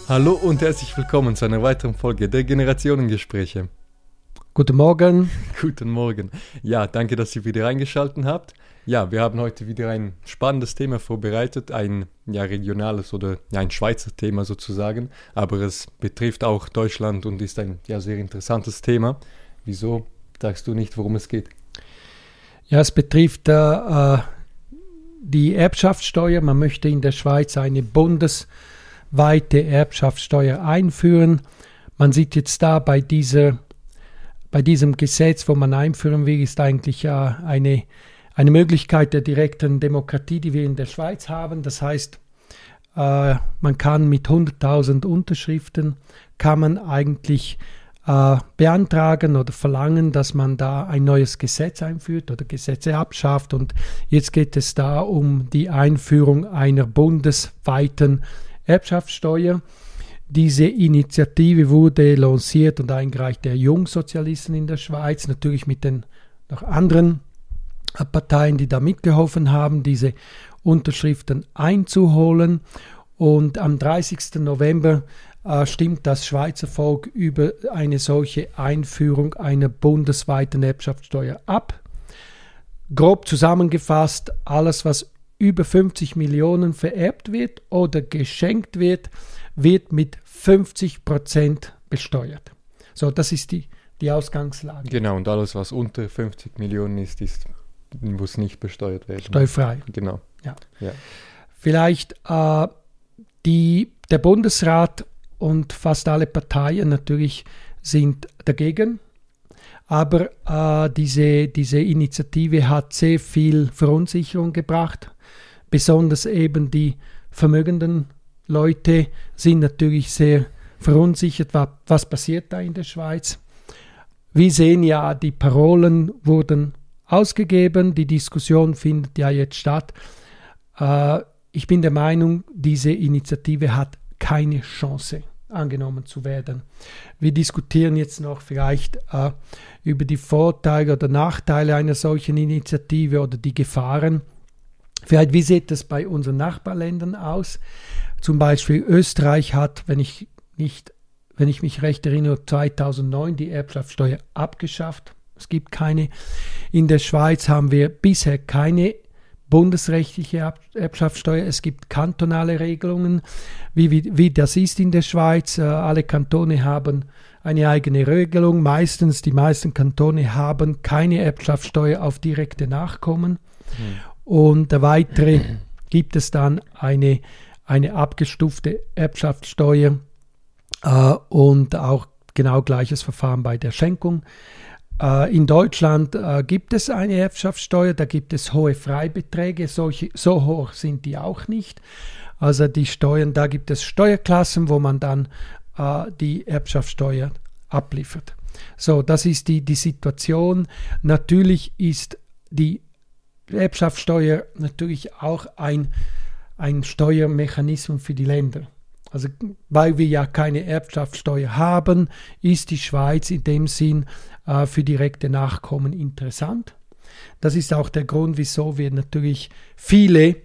Hallo und herzlich willkommen zu einer weiteren Folge der Generationengespräche. Guten Morgen. Guten Morgen. Ja, danke, dass ihr wieder eingeschaltet habt. Ja, wir haben heute wieder ein spannendes Thema vorbereitet, ein regionales oder ein Schweizer Thema sozusagen, aber es betrifft auch Deutschland und ist ein sehr interessantes Thema. Wieso sagst du nicht, worum es geht? Ja, es betrifft die Erbschaftssteuer. Man möchte in der Schweiz eine bundesweite Erbschaftssteuer einführen. Man sieht jetzt da bei diesem Gesetz, wo man einführen will, ist eigentlich eine Möglichkeit der direkten Demokratie, die wir in der Schweiz haben. Das heißt, man kann mit 100.000 Unterschriften kann man eigentlich beantragen oder verlangen, dass man da ein neues Gesetz einführt oder Gesetze abschafft. Und jetzt geht es da um die Einführung einer bundesweiten Erbschaftssteuer. Diese Initiative wurde lanciert und eingereicht der Jungsozialisten in der Schweiz, natürlich mit den noch anderen Parteien, die da mitgeholfen haben, diese Unterschriften einzuholen. Und am 30. November stimmt das Schweizer Volk über eine solche Einführung einer bundesweiten Erbschaftssteuer ab. Grob zusammengefasst, alles, was über 50 Millionen vererbt wird oder geschenkt wird, wird mit 50% besteuert. So, das ist die Ausgangslage. Genau, und alles, was unter 50 Millionen ist, muss nicht besteuert werden. Steuerfrei. Genau. Ja. Ja. Vielleicht der Bundesrat und fast alle Parteien natürlich sind dagegen, aber diese Initiative hat sehr viel Verunsicherung gebracht. Besonders eben die vermögenden Leute sind natürlich sehr verunsichert, was passiert da in der Schweiz. Wir sehen ja, die Parolen wurden ausgegeben, die Diskussion findet ja jetzt statt. Ich bin der Meinung, diese Initiative hat keine Chance, angenommen zu werden. Wir diskutieren jetzt noch vielleicht über die Vorteile oder Nachteile einer solchen Initiative oder die Gefahren. Vielleicht, wie sieht das bei unseren Nachbarländern aus? Zum Beispiel Österreich hat, wenn ich mich recht erinnere, 2009 die Erbschaftssteuer abgeschafft. Es gibt keine. In der Schweiz haben wir bisher keine bundesrechtliche Erbschaftssteuer. Es gibt kantonale Regelungen, wie das ist in der Schweiz. Alle Kantone haben eine eigene Regelung. Die meisten Kantone haben keine Erbschaftssteuer auf direkte Nachkommen. Und der weitere gibt es dann eine abgestufte Erbschaftssteuer und auch genau gleiches Verfahren bei der Schenkung. In Deutschland gibt es eine Erbschaftssteuer, da gibt es hohe Freibeträge, so hoch sind die auch nicht. Also die Steuern, da gibt es Steuerklassen, wo man dann die Erbschaftssteuer abliefert. So, das ist die Situation. Natürlich ist die Erbschaftssteuer natürlich auch ein Steuermechanismus für die Länder. Also weil wir ja keine Erbschaftssteuer haben, ist die Schweiz in dem Sinn für direkte Nachkommen interessant. Das ist auch der Grund, wieso wir natürlich viele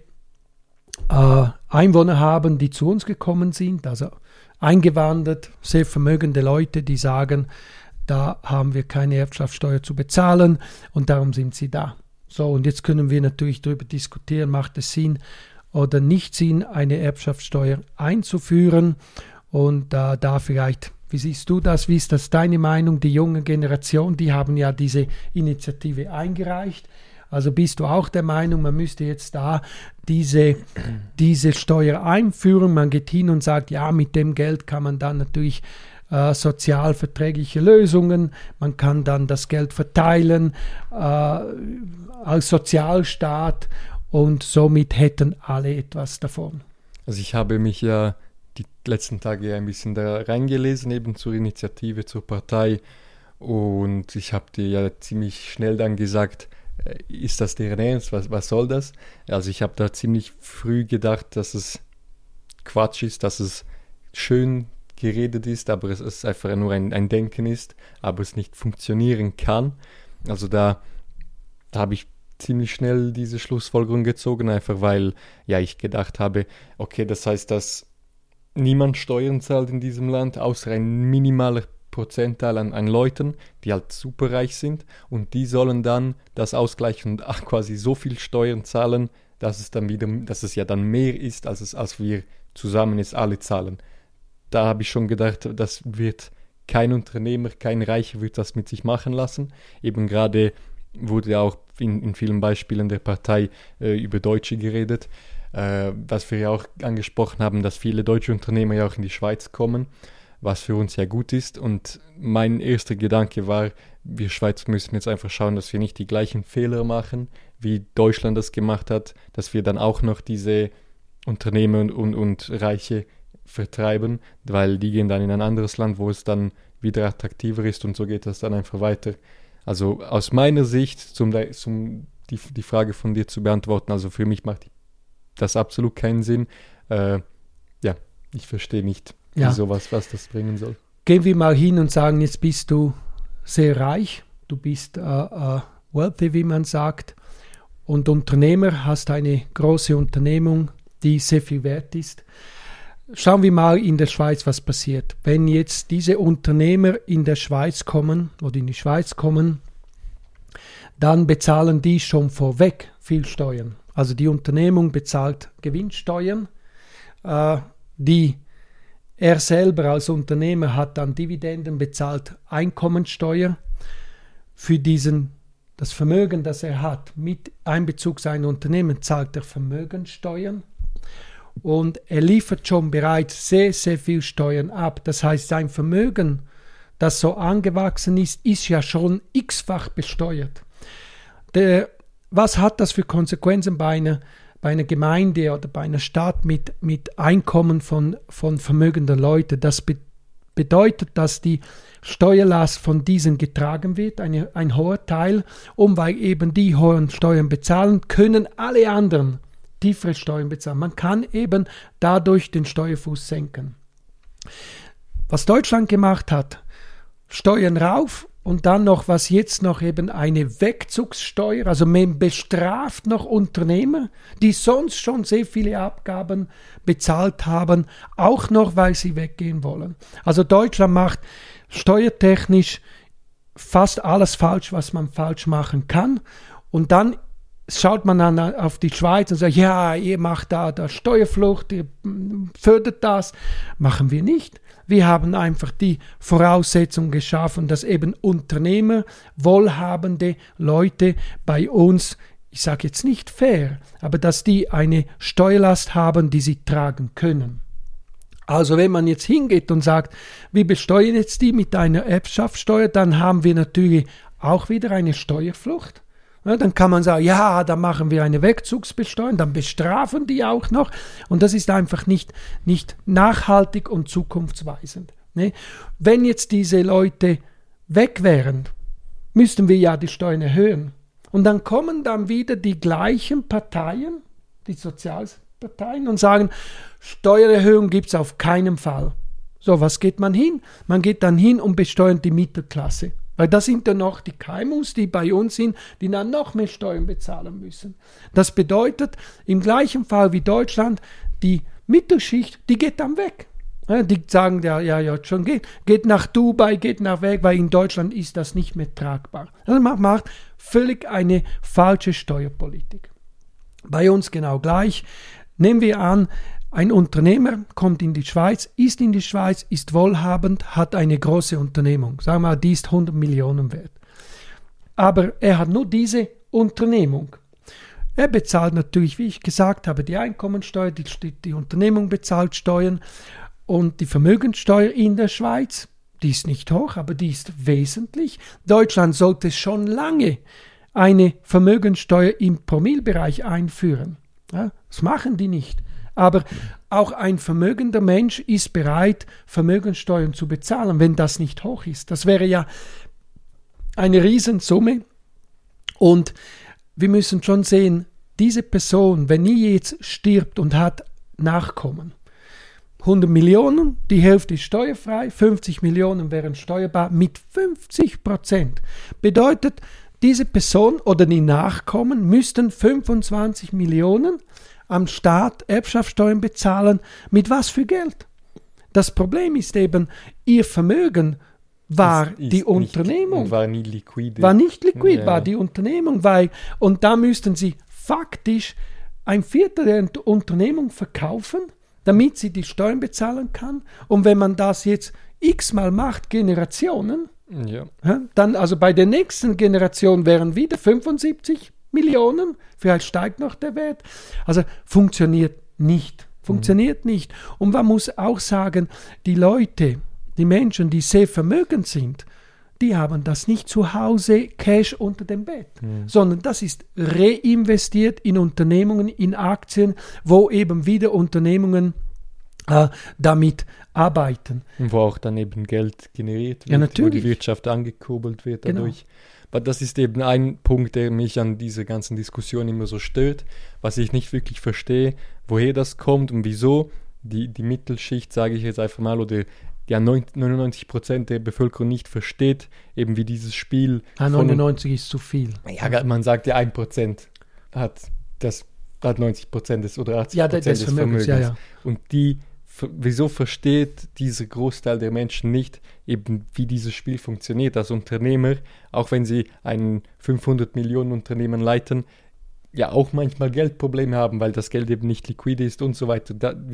Einwohner haben, die zu uns gekommen sind, also eingewandert, sehr vermögende Leute, die sagen, da haben wir keine Erbschaftssteuer zu bezahlen und darum sind sie da. So, und jetzt können wir natürlich darüber diskutieren, macht es Sinn oder nicht Sinn, eine Erbschaftssteuer einzuführen. Und da vielleicht, wie siehst du das, wie ist das deine Meinung? Die junge Generation, die haben ja diese Initiative eingereicht. Also bist du auch der Meinung, man müsste jetzt da diese Steuer einführen? Man geht hin und sagt, ja, mit dem Geld kann man dann natürlich sozialverträgliche Lösungen, man kann dann das Geld verteilen als Sozialstaat und somit hätten alle etwas davon. Also ich habe mich ja die letzten Tage ein bisschen da reingelesen, eben zur Initiative, zur Partei, und ich habe dir ja ziemlich schnell dann gesagt, ist das deren Ernst, was soll das? Also ich habe da ziemlich früh gedacht, dass es Quatsch ist, dass es schön geredet ist, aber es ist einfach nur ein Denken ist, aber es nicht funktionieren kann. Also da habe ich ziemlich schnell diese Schlussfolgerung gezogen, einfach weil ich gedacht habe, okay, das heißt, dass niemand Steuern zahlt in diesem Land, außer ein minimaler Prozentteil an Leuten, die halt superreich sind, und die sollen dann das ausgleichen und quasi so viel Steuern zahlen, dass es ja dann mehr ist, als wir zusammen jetzt alle zahlen. Da habe ich schon gedacht, das wird kein Unternehmer, kein Reicher wird das mit sich machen lassen. Eben gerade wurde auch in vielen Beispielen der Partei über Deutsche geredet, was wir ja auch angesprochen haben, dass viele deutsche Unternehmer ja auch in die Schweiz kommen, was für uns ja gut ist. Und mein erster Gedanke war, wir Schweizer müssen jetzt einfach schauen, dass wir nicht die gleichen Fehler machen, wie Deutschland das gemacht hat, dass wir dann auch noch diese Unternehmer und Reiche vertreiben, weil die gehen dann in ein anderes Land, wo es dann wieder attraktiver ist, und so geht das dann einfach weiter. Also aus meiner Sicht, die Frage von dir zu beantworten, also für mich macht das absolut keinen Sinn. Ich verstehe nicht, was das bringen soll. Gehen wir mal hin und sagen, jetzt bist du sehr reich, du bist wealthy, wie man sagt, und Unternehmer, hast eine große Unternehmung, die sehr viel wert ist. Schauen wir mal in der Schweiz, was passiert. Wenn jetzt diese Unternehmer in die Schweiz kommen, dann bezahlen die schon vorweg viel Steuern. Also die Unternehmung bezahlt Gewinnsteuern, die er selber als Unternehmer hat dann Dividenden, bezahlt Einkommensteuer für das Vermögen, das er hat. Mit Einbezug seiner Unternehmen zahlt er Vermögenssteuern. Und er liefert schon bereits sehr, sehr viel Steuern ab. Das heißt, sein Vermögen, das so angewachsen ist, ist ja schon x-fach besteuert. Was hat das für Konsequenzen bei einer Gemeinde oder bei einer Stadt mit Einkommen von vermögenden Leuten? Das bedeutet, dass die Steuerlast von diesen getragen wird, ein hoher Teil. Und weil eben die hohen Steuern bezahlen, können alle anderen tiefere Steuern bezahlen. Man kann eben dadurch den Steuerfuß senken. Was Deutschland gemacht hat, Steuern rauf und dann noch, was jetzt noch eben eine Wegzugssteuer, also man bestraft noch Unternehmer, die sonst schon sehr viele Abgaben bezahlt haben, auch noch, weil sie weggehen wollen. Also Deutschland macht steuertechnisch fast alles falsch, was man falsch machen kann, und dann schaut man dann auf die Schweiz und sagt, ja, ihr macht da Steuerflucht, ihr fördert das. Machen wir nicht. Wir haben einfach die Voraussetzung geschaffen, dass eben Unternehmer, wohlhabende Leute bei uns, ich sage jetzt nicht fair, aber dass die eine Steuerlast haben, die sie tragen können. Also wenn man jetzt hingeht und sagt, wir besteuern jetzt die mit einer Erbschaftssteuer, dann haben wir natürlich auch wieder eine Steuerflucht. Ja, dann kann man sagen, ja, da machen wir eine Wegzugsbesteuerung, dann bestrafen die auch noch, und das ist einfach nicht nachhaltig und zukunftsweisend. Ne? Wenn jetzt diese Leute weg wären, müssten wir ja die Steuern erhöhen. Und dann kommen dann wieder die gleichen Parteien, die Sozialparteien, und sagen, Steuererhöhung gibt es auf keinen Fall. So, was geht man hin? Man geht dann hin und besteuert die Mittelklasse. Weil das sind dann noch die KMUs, die bei uns sind, die dann noch mehr Steuern bezahlen müssen. Das bedeutet, im gleichen Fall wie Deutschland, die Mittelschicht, die geht dann weg. Ja, die sagen, ja, schon geht nach Dubai, geht nach weg, weil in Deutschland ist das nicht mehr tragbar. Also man macht völlig eine falsche Steuerpolitik. Bei uns genau gleich. Nehmen wir an, ein Unternehmer kommt in die Schweiz, ist wohlhabend, hat eine große Unternehmung. Sagen wir mal, die ist 100 Millionen wert. Aber er hat nur diese Unternehmung. Er bezahlt natürlich, wie ich gesagt habe, die Einkommensteuer, die Unternehmung bezahlt Steuern, und die Vermögenssteuer in der Schweiz, die ist nicht hoch, aber die ist wesentlich. Deutschland sollte schon lange eine Vermögenssteuer im Promillebereich einführen. Ja, das machen die nicht. Aber auch ein vermögender Mensch ist bereit, Vermögenssteuern zu bezahlen, wenn das nicht hoch ist. Das wäre ja eine Riesensumme. Und wir müssen schon sehen, diese Person, wenn die jetzt stirbt und hat Nachkommen, 100 Millionen, die Hälfte ist steuerfrei, 50 Millionen wären steuerbar mit 50%. Bedeutet, diese Person oder die Nachkommen müssten 25 Millionen am Staat Erbschaftssteuern bezahlen. Mit was für Geld? Das Problem ist eben, ihr Vermögen war die Unternehmung. War nie liquide. War nicht liquid, war die Unternehmung. Und da müssten sie faktisch ein Viertel der Unternehmung verkaufen, damit sie die Steuern bezahlen kann. Und wenn man das jetzt x-mal macht, Generationen, dann also bei der nächsten Generation wären wieder 75 Millionen, vielleicht steigt noch der Wert. Also funktioniert nicht. Und man muss auch sagen, die Menschen, die sehr vermögend sind, die haben das nicht zu Hause Cash unter dem Bett, sondern das ist reinvestiert in Unternehmungen, in Aktien, wo eben wieder Unternehmungen damit arbeiten. Und wo auch dann eben Geld generiert wird, wo die Wirtschaft angekurbelt wird dadurch. Genau. Aber das ist eben ein Punkt, der mich an dieser ganzen Diskussion immer so stört, was ich nicht wirklich verstehe, woher das kommt und wieso die Mittelschicht, sage ich jetzt einfach mal, oder 99% der Bevölkerung nicht versteht, eben wie dieses Spiel... 99 ist zu viel. Ja, man sagt ja 1% hat 90% des oder 80% des Vermögens. Ja. Und wieso versteht dieser Großteil der Menschen nicht, eben wie dieses Spiel funktioniert als Unternehmer, auch wenn sie ein 500 Millionen Unternehmen leiten, ja auch manchmal Geldprobleme haben, weil das Geld eben nicht liquide ist und so weiter.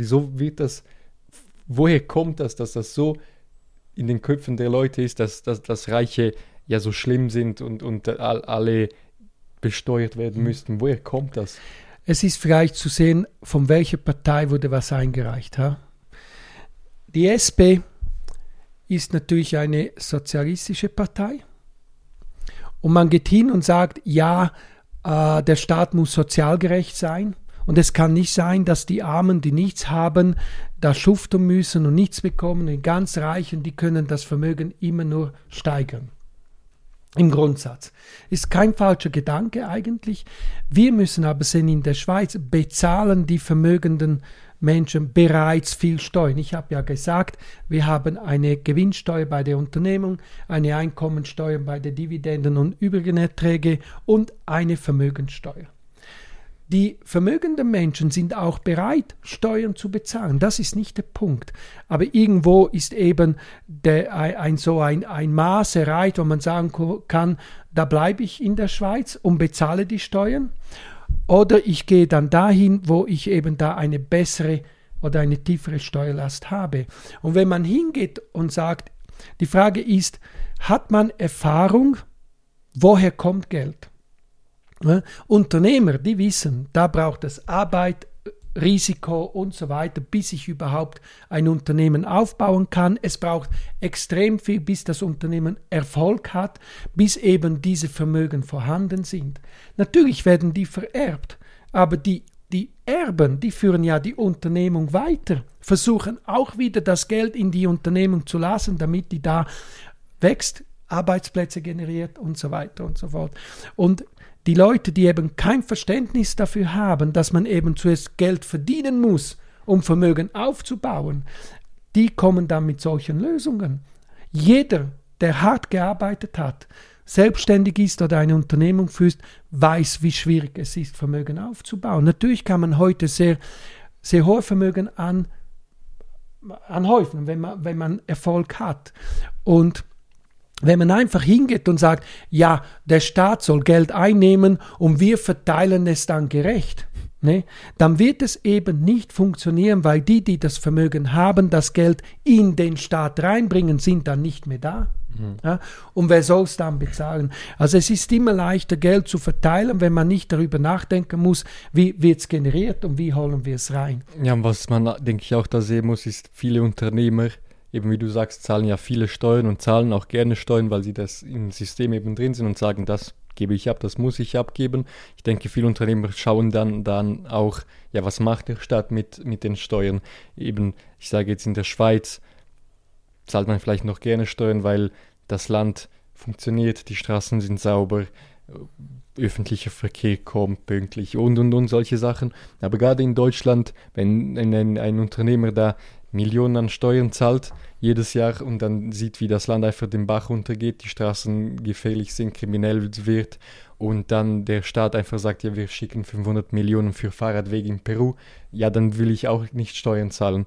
Woher kommt das, dass das so in den Köpfen der Leute ist, dass Reiche ja so schlimm sind und alle besteuert werden müssten? Woher kommt das? Es ist vielleicht zu sehen, von welcher Partei wurde was eingereicht. Ha? Die SP ist natürlich eine sozialistische Partei. Und man geht hin und sagt, ja, der Staat muss sozial gerecht sein. Und es kann nicht sein, dass die Armen, die nichts haben, da schuften müssen und nichts bekommen. Die ganz Reichen, die können das Vermögen immer nur steigern. Im Grundsatz. Ist kein falscher Gedanke eigentlich. Wir müssen aber sehen, in der Schweiz bezahlen die vermögenden Menschen bereits viel Steuern. Ich habe ja gesagt, wir haben eine Gewinnsteuer bei der Unternehmung, eine Einkommensteuer bei den Dividenden und übrigen Erträge und eine Vermögenssteuer. Die vermögenden Menschen sind auch bereit, Steuern zu bezahlen. Das ist nicht der Punkt. Aber irgendwo ist eben ein Maß erreicht, wo man sagen kann, da bleibe ich in der Schweiz und bezahle die Steuern. Oder ich gehe dann dahin, wo ich eben da eine bessere oder eine tiefere Steuerlast habe. Und wenn man hingeht und sagt, die Frage ist, hat man Erfahrung, woher kommt Geld? Unternehmer, die wissen, da braucht es Arbeit, Risiko und so weiter, bis ich überhaupt ein Unternehmen aufbauen kann. Es braucht extrem viel, bis das Unternehmen Erfolg hat, bis eben diese Vermögen vorhanden sind. Natürlich werden die vererbt, aber die Erben, die führen ja die Unternehmung weiter, versuchen auch wieder das Geld in die Unternehmung zu lassen, damit die da wächst, Arbeitsplätze generiert und so weiter und so fort. Und die Leute, die eben kein Verständnis dafür haben, dass man eben zuerst Geld verdienen muss, um Vermögen aufzubauen, die kommen dann mit solchen Lösungen. Jeder, der hart gearbeitet hat, selbstständig ist oder eine Unternehmung führt, weiß, wie schwierig es ist, Vermögen aufzubauen. Natürlich kann man heute sehr, sehr hohe Vermögen anhäufen, wenn man Erfolg hat. Und wenn man einfach hingeht und sagt, ja, der Staat soll Geld einnehmen und wir verteilen es dann gerecht, ne, dann wird es eben nicht funktionieren, weil die das Vermögen haben, das Geld in den Staat reinbringen, sind dann nicht mehr da. Ja, und wer soll es dann bezahlen? Also es ist immer leichter, Geld zu verteilen, wenn man nicht darüber nachdenken muss, wie wird es generiert und wie holen wir es rein. Ja, und was man, denke ich, auch da sehen muss, ist, viele Unternehmer, eben wie du sagst, zahlen ja viele Steuern und zahlen auch gerne Steuern, weil sie das im System eben drin sind und sagen, das gebe ich ab, das muss ich abgeben. Ich denke, viele Unternehmer schauen dann auch, ja, was macht der Staat mit den Steuern? Eben, ich sage jetzt in der Schweiz, zahlt man vielleicht noch gerne Steuern, weil das Land funktioniert, die Straßen sind sauber, öffentlicher Verkehr kommt pünktlich und solche Sachen. Aber gerade in Deutschland, wenn ein Unternehmer da Millionen an Steuern zahlt jedes Jahr und dann sieht, wie das Land einfach den Bach runtergeht, die Straßen gefährlich sind, kriminell wird und dann der Staat einfach sagt, ja, wir schicken 500 Millionen für Fahrradwege in Peru, ja, dann will ich auch nicht Steuern zahlen.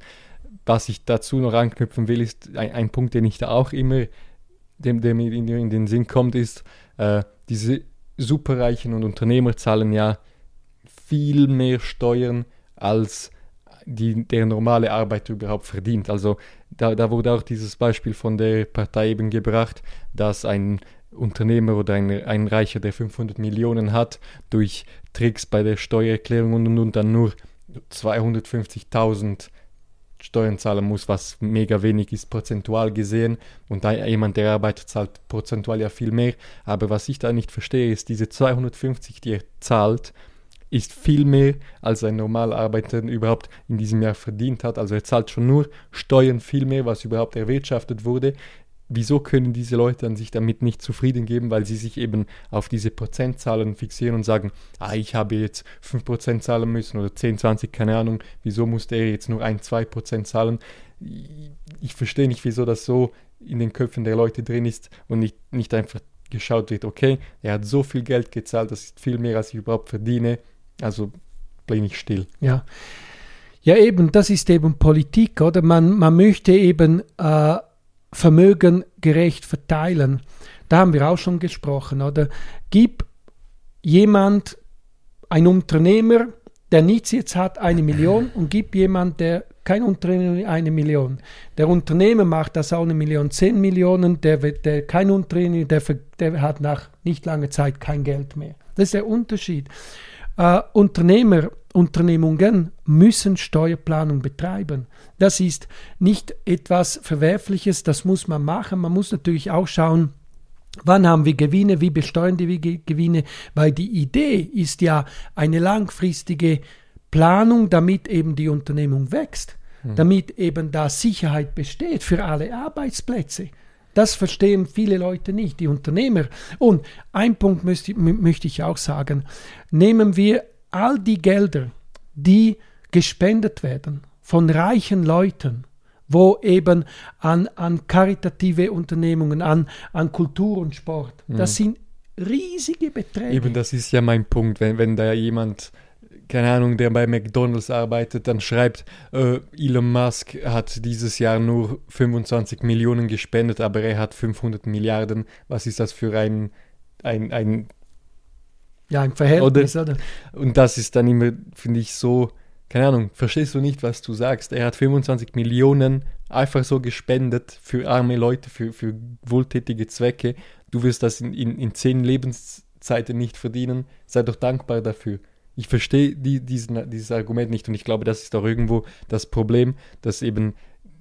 was ich dazu noch anknüpfen will, ist ein Punkt, den ich da auch immer, der mir in den Sinn kommt, ist, diese Superreichen und Unternehmer zahlen ja viel mehr Steuern, als der normale Arbeiter überhaupt verdient. Also da wurde auch dieses Beispiel von der Partei eben gebracht, dass ein Unternehmer oder ein Reicher, der 500 Millionen hat, durch Tricks bei der Steuererklärung und dann nur 250.000 Steuern zahlen muss, was mega wenig ist, prozentual gesehen. Und da jemand, der arbeitet, zahlt prozentual ja viel mehr. Aber was ich da nicht verstehe, ist, diese 250, die er zahlt, ist viel mehr, als ein normaler Arbeiter überhaupt in diesem Jahr verdient hat. Also er zahlt schon nur Steuern viel mehr, was überhaupt erwirtschaftet wurde. Wieso können diese Leute an sich damit nicht zufrieden geben, weil sie sich eben auf diese Prozentzahlen fixieren und sagen, ich habe jetzt 5% zahlen müssen oder 10, 20, keine Ahnung, wieso musste er jetzt nur 1, 2% zahlen? Ich verstehe nicht, wieso das so in den Köpfen der Leute drin ist und nicht einfach geschaut wird, okay, er hat so viel Geld gezahlt, das ist viel mehr, als ich überhaupt verdiene, also bin ich still. Ja, eben, das ist eben Politik, oder? Man möchte eben Vermögen gerecht verteilen. Da haben wir auch schon gesprochen, oder? Gib jemand, ein Unternehmer, der nichts jetzt hat, 1 Million und gib jemand, der kein Unternehmer, 1 Million. Der Unternehmer macht das auch 1 Million, 10 Millionen, der kein Unternehmer, der hat nach nicht langer Zeit kein Geld mehr. Das ist der Unterschied. Unternehmungen müssen Steuerplanung betreiben. Das ist nicht etwas Verwerfliches, das muss man machen. Man muss natürlich auch schauen, wann haben wir Gewinne, wie besteuern wir Gewinne, weil die Idee ist ja eine langfristige Planung, damit eben die Unternehmung wächst, damit eben da Sicherheit besteht für alle Arbeitsplätze. Das verstehen viele Leute nicht, die Unternehmer. Und ein Punkt möchte ich auch sagen, nehmen wir all die Gelder, die gespendet werden von reichen Leuten, wo eben an karitative Unternehmungen, an Kultur und Sport, das sind riesige Beträge. Eben, das ist ja mein Punkt, wenn da jemand, keine Ahnung, der bei McDonald's arbeitet, dann schreibt, Elon Musk hat dieses Jahr nur 25 Millionen gespendet, aber er hat 500 Milliarden. Was ist das für ein Verhältnis, oder? Und das ist dann immer, finde ich, so, keine Ahnung, verstehst du nicht, was du sagst? Er hat 25 Millionen einfach so gespendet für arme Leute, für wohltätige Zwecke. Du wirst das in 10 Lebenszeiten nicht verdienen. Sei doch dankbar dafür. Ich verstehe dieses Argument nicht und ich glaube, das ist auch irgendwo das Problem, dass eben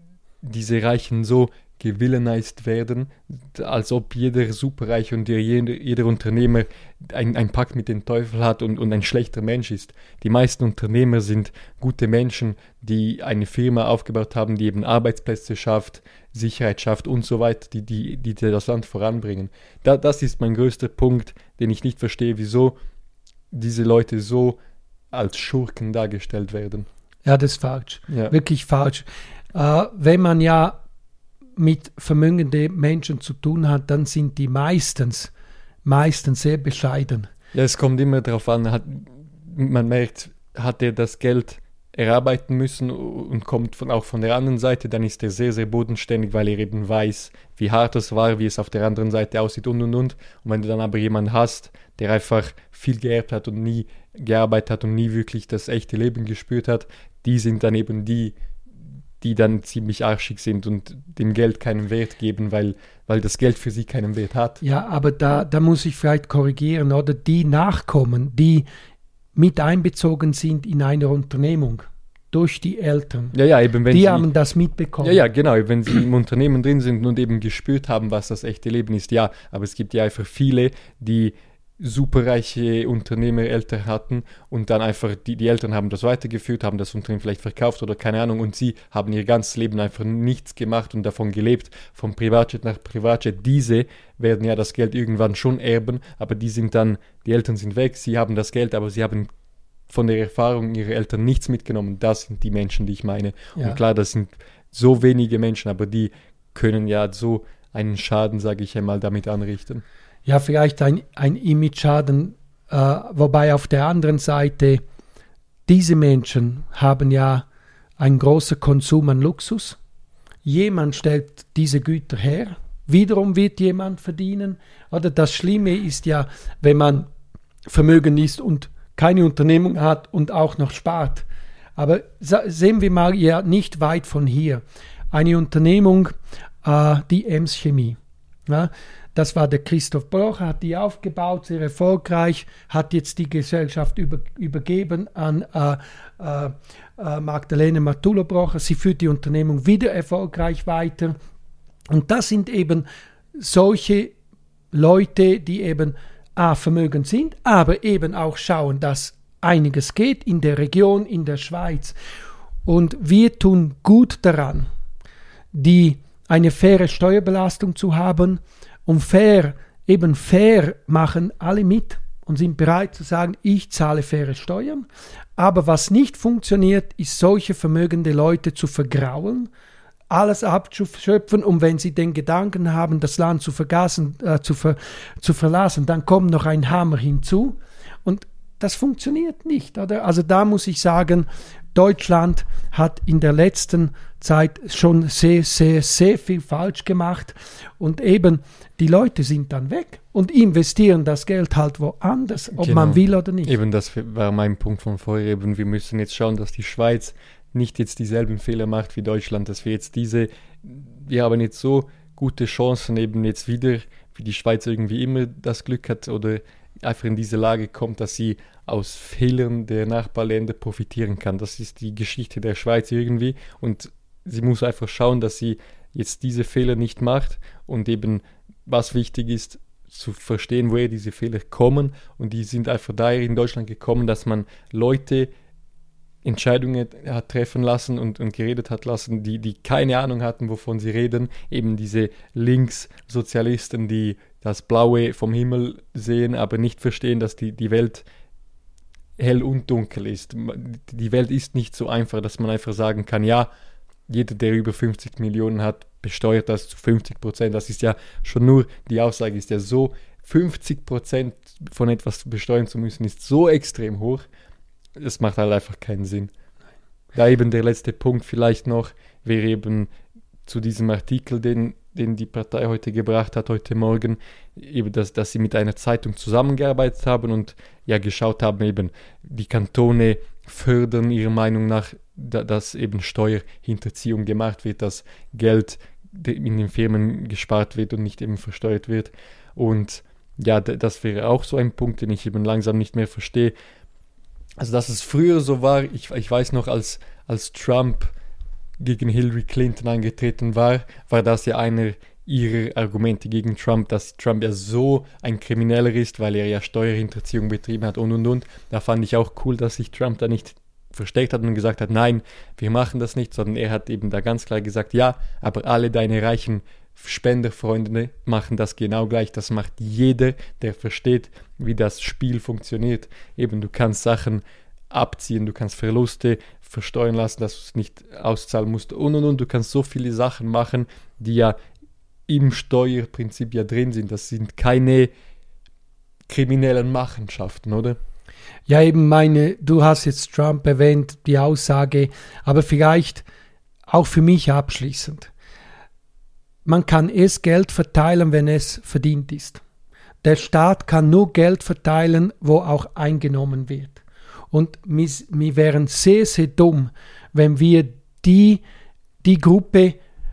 diese Reichen so gevillainized werden, als ob jeder Superreiche und jeder Unternehmer ein Pakt mit dem Teufel hat und ein schlechter Mensch ist. Die meisten Unternehmer sind gute Menschen, die eine Firma aufgebaut haben, die eben Arbeitsplätze schafft, Sicherheit schafft und so weiter, die das Land voranbringen. Das ist mein größter Punkt, den ich nicht verstehe, wieso diese Leute so als Schurken dargestellt werden. Ja, das ist falsch. Ja. Wirklich falsch. Wenn man ja mit vermögenden Menschen zu tun hat, dann sind die meistens sehr bescheiden. Ja, es kommt immer darauf an, man merkt, hat er das Geld erarbeiten müssen und kommt auch von der anderen Seite, dann ist er sehr, sehr bodenständig, weil er eben weiß, wie hart es war, wie es auf der anderen Seite aussieht und. Und wenn du dann aber jemanden hast, der einfach viel geerbt hat und nie gearbeitet hat und nie wirklich das echte Leben gespürt hat, die sind dann eben die dann ziemlich arschig sind und dem Geld keinen Wert geben, weil das Geld für sie keinen Wert hat. Ja, aber da muss ich vielleicht korrigieren, oder? Die Nachkommen, die mit einbezogen sind in einer Unternehmung durch die Eltern, eben, wenn sie haben das mitbekommen. Ja, genau, wenn sie im Unternehmen drin sind und eben gespürt haben, was das echte Leben ist, ja, aber es gibt ja einfach viele, die superreiche Unternehmereltern hatten und dann einfach, die Eltern haben das weitergeführt, haben das Unternehmen vielleicht verkauft oder keine Ahnung und sie haben ihr ganzes Leben einfach nichts gemacht und davon gelebt, von Privatjet nach Privatjet. Diese werden ja das Geld irgendwann schon erben, aber die Eltern sind weg, sie haben das Geld, aber sie haben von der Erfahrung ihrer Eltern nichts mitgenommen. Das sind die Menschen, die ich meine. Ja. Und klar, das sind so wenige Menschen, aber die können ja so einen Schaden, sage ich einmal, damit anrichten. Ja, vielleicht ein Image-Schaden, wobei auf der anderen Seite diese Menschen haben ja ein großer Konsum an Luxus. Jemand stellt diese Güter her, wiederum wird jemand verdienen. Oder das Schlimme ist ja, wenn man Vermögen ist und keine Unternehmung hat und auch noch spart. Aber sehen wir mal ja nicht weit von hier. Eine Unternehmung, die Ems Chemie. Ja, das war der Christoph Brocher, hat die aufgebaut, sehr erfolgreich, hat jetzt die Gesellschaft übergeben an Magdalene Martullo-Brocher. Sie führt die Unternehmung wieder erfolgreich weiter. Und das sind eben solche Leute, die eben vermögend sind, aber eben auch schauen, dass einiges geht in der Region, in der Schweiz. Und wir tun gut daran, eine faire Steuerbelastung zu haben. Und fair machen alle mit und sind bereit zu sagen, ich zahle faire Steuern. Aber was nicht funktioniert, ist, solche vermögende Leute zu vergraulen, alles abzuschöpfen, und wenn sie den Gedanken haben, das Land zu verlassen, dann kommt noch ein Hammer hinzu. Und das funktioniert nicht, oder? Also da muss ich sagen, Deutschland hat in der letzten Zeit schon sehr, sehr, sehr viel falsch gemacht. Und eben, die Leute sind dann weg und investieren das Geld halt woanders, ob man will oder nicht. Eben, das war mein Punkt von vorher. Eben, wir müssen jetzt schauen, dass die Schweiz nicht jetzt dieselben Fehler macht wie Deutschland, dass wir jetzt wir haben jetzt so gute Chancen eben jetzt wieder, wie die Schweiz irgendwie immer das Glück hat oder einfach in diese Lage kommt, dass sie aus Fehlern der Nachbarländer profitieren kann. Das ist die Geschichte der Schweiz irgendwie, und sie muss einfach schauen, dass sie jetzt diese Fehler nicht macht, und eben, was wichtig ist, zu verstehen, woher diese Fehler kommen, und die sind einfach daher in Deutschland gekommen, dass man Leute Entscheidungen hat treffen lassen und geredet hat lassen, die keine Ahnung hatten, wovon sie reden. Eben diese Linkssozialisten, die das Blaue vom Himmel sehen, aber nicht verstehen, dass die Welt hell und dunkel ist. Die Welt ist nicht so einfach, dass man einfach sagen kann, ja, jeder, der über 50 Millionen hat, besteuert das zu 50%. Das ist ja schon nur, die Aussage ist ja so, 50% von etwas besteuern zu müssen, ist so extrem hoch. Das macht halt einfach keinen Sinn. Da eben der letzte Punkt vielleicht noch, wäre eben zu diesem Artikel, den die Partei heute gebracht hat, heute Morgen, eben, dass sie mit einer Zeitung zusammengearbeitet haben und ja geschaut haben, eben die Kantone fördern ihrer Meinung nach, dass eben Steuerhinterziehung gemacht wird, dass Geld in den Firmen gespart wird und nicht eben versteuert wird. Und ja, das wäre auch so ein Punkt, den ich eben langsam nicht mehr verstehe. Also, dass es früher so war, ich weiß noch, als Trump gegen Hillary Clinton angetreten war das ja einer ihrer Argumente gegen Trump, dass Trump ja so ein Krimineller ist, weil er ja Steuerhinterziehung betrieben hat und. Da fand ich auch cool, dass sich Trump da nicht versteckt hat und gesagt hat, nein, wir machen das nicht, sondern er hat eben da ganz klar gesagt, ja, aber alle deine reichen Spenderfreunde machen das genau gleich. Das macht jeder, der versteht, wie das Spiel funktioniert. Eben, du kannst Sachen abziehen, du kannst Verluste versteuern lassen, dass du es nicht auszahlen musst und. Du kannst so viele Sachen machen, die ja im Steuerprinzip ja drin sind. Das sind keine kriminellen Machenschaften, oder? Ja, eben du hast jetzt Trump erwähnt, die Aussage, aber vielleicht auch für mich abschließend. Man kann erst Geld verteilen, wenn es verdient ist. Der Staat kann nur Geld verteilen, wo auch eingenommen wird. Und wir wären sehr, sehr dumm, wenn wir die Gruppe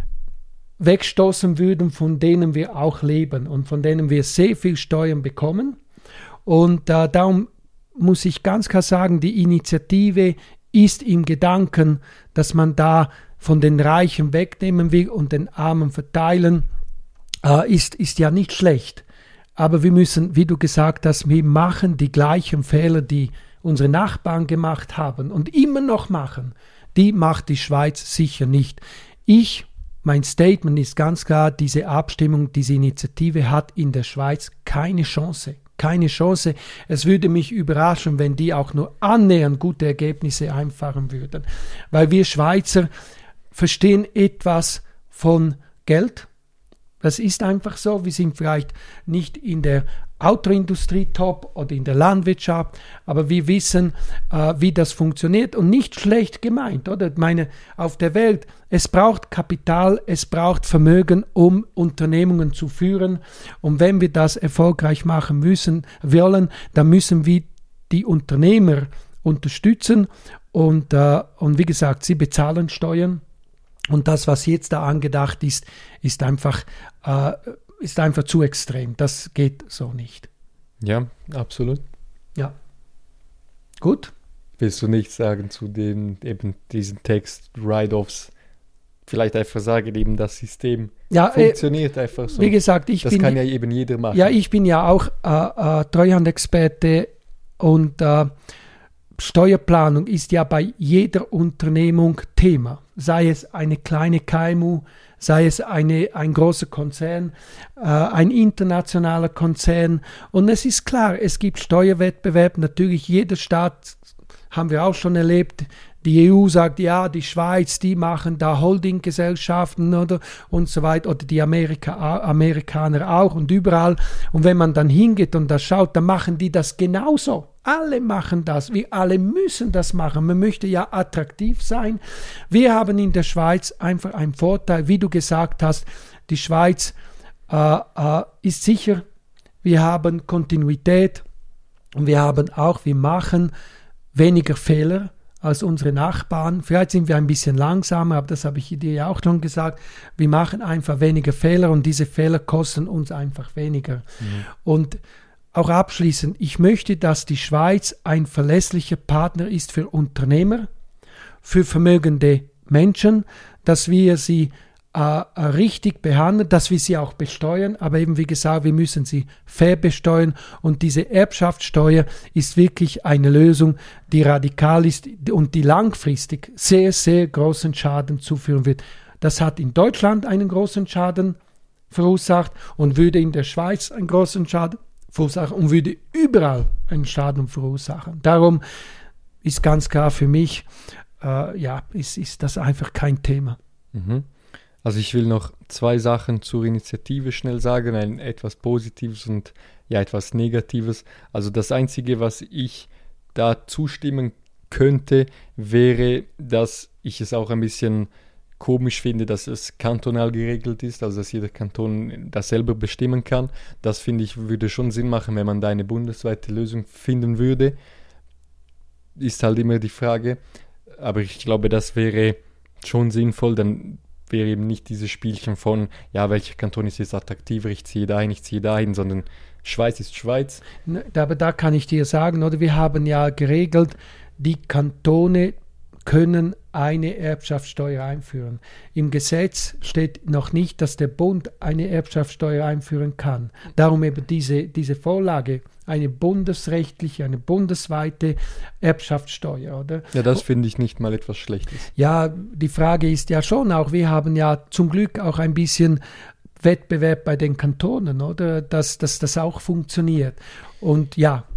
wegstoßen würden, von denen wir auch leben und von denen wir sehr viel Steuern bekommen. Und darum muss ich ganz klar sagen, die Initiative ist im Gedanken, dass man da von den Reichen wegnehmen will und den Armen verteilen, ist ja nicht schlecht. Aber wir müssen, wie du gesagt hast, wir machen die gleichen Fehler, die unsere Nachbarn gemacht haben und immer noch machen. Die macht die Schweiz sicher nicht. Mein Statement ist ganz klar, diese Abstimmung, diese Initiative hat in der Schweiz keine Chance. Keine Chance. Es würde mich überraschen, wenn die auch nur annähernd gute Ergebnisse einfahren würden. Weil wir Schweizer verstehen etwas von Geld. Das ist einfach so. Wir sind vielleicht nicht in der Autoindustrie top oder in der Landwirtschaft, aber wir wissen, wie das funktioniert und nicht schlecht gemeint, oder? Ich meine, auf der Welt, es braucht Kapital, es braucht Vermögen, um Unternehmungen zu führen, und wenn wir das erfolgreich machen wollen, dann müssen wir die Unternehmer unterstützen und wie gesagt, sie bezahlen Steuern, und das, was jetzt da angedacht ist, ist einfach zu extrem. Das geht so nicht. Ja, absolut. Ja. Gut. Willst du nichts sagen zu eben diesen Text, Write-offs? Vielleicht einfach sagen, eben das System funktioniert einfach so. Wie gesagt, das kann ja eben jeder machen. Ja, ich bin ja auch Treuhandexperte, und Steuerplanung ist ja bei jeder Unternehmung Thema. Sei es eine kleine KMU, sei es ein großer Konzern, ein internationaler Konzern. Und es ist klar, es gibt Steuerwettbewerb. Natürlich, jeder Staat, haben wir auch schon erlebt, die EU sagt, ja, die Schweiz, die machen da Holdinggesellschaften oder und so weiter, oder die Amerikaner auch und überall. Und wenn man dann hingeht und das schaut, dann machen die das genauso. Alle machen das, wir alle müssen das machen. Man möchte ja attraktiv sein. Wir haben in der Schweiz einfach einen Vorteil, wie du gesagt hast, die Schweiz ist sicher, wir haben Kontinuität, und wir machen weniger Fehler als unsere Nachbarn. Vielleicht sind wir ein bisschen langsamer, aber das habe ich dir ja auch schon gesagt. Wir machen einfach weniger Fehler, und diese Fehler kosten uns einfach weniger. Und auch abschließend, ich möchte, dass die Schweiz ein verlässlicher Partner ist für Unternehmer, für vermögende Menschen, dass wir sie richtig behandeln, dass wir sie auch besteuern, aber eben wie gesagt, wir müssen sie fair besteuern, und diese Erbschaftssteuer ist wirklich eine Lösung, die radikal ist und die langfristig sehr, sehr großen Schaden zuführen wird. Das hat in Deutschland einen großen Schaden verursacht und würde in der Schweiz einen großen Schaden verursachen und würde überall einen Schaden verursachen. Darum ist ganz klar für mich, ist das einfach kein Thema. Also ich will noch 2 Sachen zur Initiative schnell sagen, ein etwas Positives und etwas Negatives. Also das Einzige, was ich da zustimmen könnte, wäre, dass ich es auch ein bisschen komisch finde, dass es kantonal geregelt ist, also dass jeder Kanton das selber bestimmen kann. Das finde ich, würde schon Sinn machen, wenn man da eine bundesweite Lösung finden würde. Ist halt immer die Frage. Aber ich glaube, das wäre schon sinnvoll, dann wäre eben nicht dieses Spielchen von, welcher Kanton ist jetzt attraktiver, ich ziehe dahin, sondern Schweiz ist Schweiz. Aber da kann ich dir sagen, oder wir haben ja geregelt, die Kantone können eine Erbschaftssteuer einführen. Im Gesetz steht noch nicht, dass der Bund eine Erbschaftssteuer einführen kann. Darum eben diese Vorlage, eine bundesrechtliche, eine bundesweite Erbschaftssteuer, oder? Ja, das finde ich nicht mal etwas Schlechtes. Ja, die Frage ist ja schon auch, wir haben ja zum Glück auch ein bisschen Wettbewerb bei den Kantonen, oder? Dass das auch funktioniert. Und ja,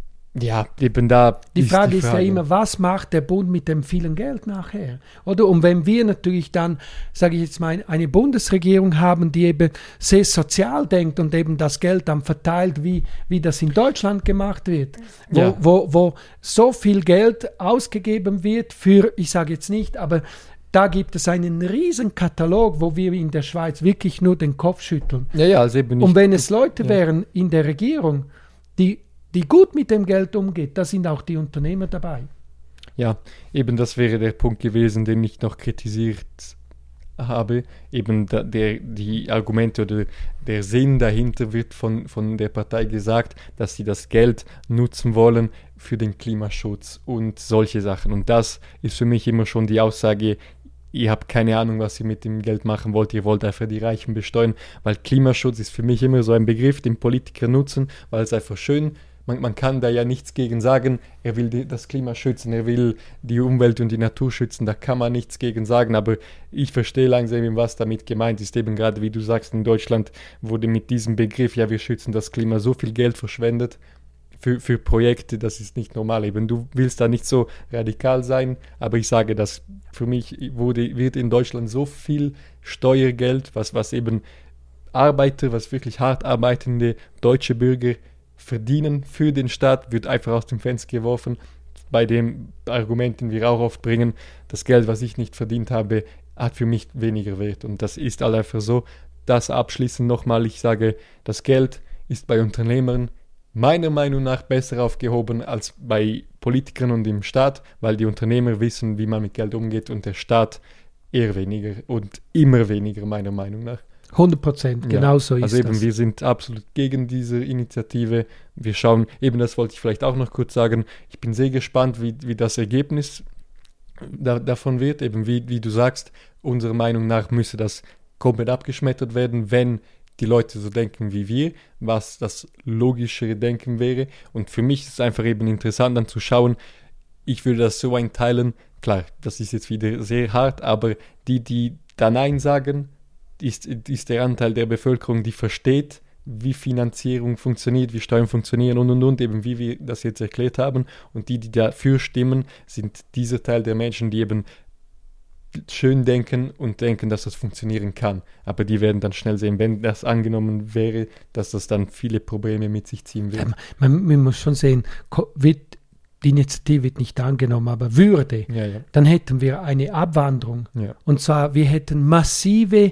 eben da. Die Frage ist ja immer, was macht der Bund mit dem vielen Geld nachher? Oder? Und wenn wir natürlich dann, sage ich jetzt mal, eine Bundesregierung haben, die eben sehr sozial denkt und eben das Geld dann verteilt, wie das in Deutschland gemacht wird, wo so viel Geld ausgegeben wird für, ich sage jetzt nicht, aber da gibt es einen riesen Katalog, wo wir in der Schweiz wirklich nur den Kopf schütteln. Also eben nicht. Und wenn es Leute wären in der Regierung, die gut mit dem Geld umgeht, da sind auch die Unternehmer dabei. Ja, eben das wäre der Punkt gewesen, den ich noch kritisiert habe. Eben die Argumente oder der Sinn dahinter wird von der Partei gesagt, dass sie das Geld nutzen wollen für den Klimaschutz und solche Sachen. Und das ist für mich immer schon die Aussage, ihr habt keine Ahnung, was ihr mit dem Geld machen wollt, ihr wollt einfach die Reichen besteuern, weil Klimaschutz ist für mich immer so ein Begriff, den Politiker nutzen, weil es einfach schön, man kann da ja nichts gegen sagen, er will das Klima schützen, er will die Umwelt und die Natur schützen, da kann man nichts gegen sagen, aber ich verstehe langsam, was damit gemeint ist, eben gerade wie du sagst, in Deutschland wurde mit diesem Begriff, wir schützen das Klima, so viel Geld verschwendet für Projekte, das ist nicht normal, eben du willst da nicht so radikal sein, aber ich sage, dass für mich wird in Deutschland so viel Steuergeld, was eben Arbeiter, was wirklich hart arbeitende deutsche Bürger verdienen für den Staat, wird einfach aus dem Fenster geworfen. Bei dem Argument, den wir auch oft bringen, das Geld, was ich nicht verdient habe, hat für mich weniger Wert. Und das ist halt einfach so. Das abschließend nochmal, ich sage, das Geld ist bei Unternehmern meiner Meinung nach besser aufgehoben als bei Politikern und im Staat, weil die Unternehmer wissen, wie man mit Geld umgeht und der Staat eher weniger und immer weniger, meiner Meinung nach. 100%, genau so ist also eben, das. wir sind absolut gegen diese Initiative. Wir schauen, eben das wollte ich vielleicht auch noch kurz sagen, ich bin sehr gespannt, wie das Ergebnis davon wird. Eben wie du sagst, unserer Meinung nach müsse das komplett abgeschmettert werden, wenn die Leute so denken wie wir, was das logischere Denken wäre. Und für mich ist es einfach eben interessant dann zu schauen, ich würde das so einteilen, klar, das ist jetzt wieder sehr hart, aber die da Nein sagen, ist der Anteil der Bevölkerung, die versteht, wie Finanzierung funktioniert, wie Steuern funktionieren und, eben wie wir das jetzt erklärt haben. Und die dafür stimmen, sind dieser Teil der Menschen, die eben schön denken und denken, dass das funktionieren kann. Aber die werden dann schnell sehen, wenn das angenommen wäre, dass das dann viele Probleme mit sich ziehen wird. Man muss schon sehen, die Initiative wird nicht angenommen, aber würde, dann hätten wir eine Abwanderung. Ja. Und zwar, wir hätten massive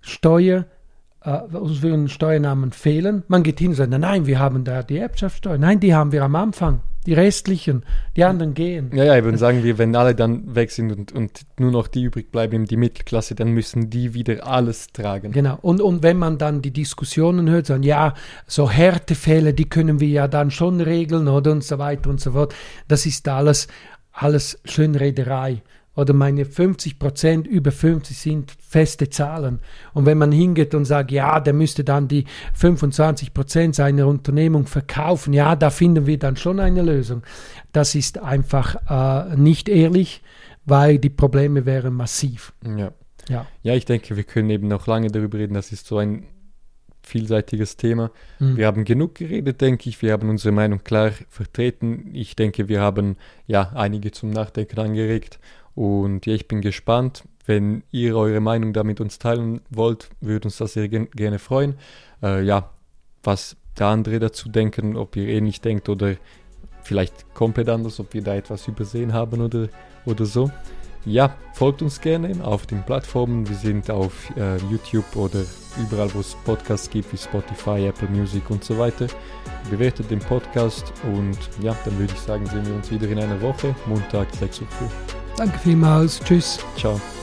uns würden Steuernahmen fehlen. Man geht hin und sagt, nein, wir haben da die Erbschaftssteuer. Nein, die haben wir am Anfang. Die restlichen, die anderen gehen. Ja, eben sagen wir, wenn alle dann weg sind und nur noch die übrig bleiben, die Mittelklasse, dann müssen die wieder alles tragen. Genau, und wenn man dann die Diskussionen hört, sagen, ja, so Härtefälle, die können wir ja dann schon regeln, oder und so weiter und so fort. Das ist alles Schönrederei. Oder meine 50%, über 50 sind feste Zahlen. Und wenn man hingeht und sagt, ja, der müsste dann die 25% seiner Unternehmung verkaufen, ja, da finden wir dann schon eine Lösung. Das ist einfach nicht ehrlich, weil die Probleme wären massiv. Ja, ich denke, wir können eben noch lange darüber reden. Das ist so ein vielseitiges Thema. Wir haben genug geredet, denke ich. Wir haben unsere Meinung klar vertreten. Ich denke, wir haben einige zum Nachdenken angeregt. Und ich bin gespannt, wenn ihr eure Meinung da mit uns teilen wollt, würde uns das sehr gerne freuen. Was der andere dazu denken, ob ihr ähnlich denkt oder vielleicht komplett anders, ob wir da etwas übersehen haben oder so. Ja, folgt uns gerne auf den Plattformen. Wir sind auf YouTube oder überall, wo es Podcasts gibt, wie Spotify, Apple Music und so weiter. Bewertet den Podcast und dann würde ich sagen, sehen wir uns wieder in einer Woche, Montag 6 Uhr früh. Danke vielmals. Tschüss. Ciao.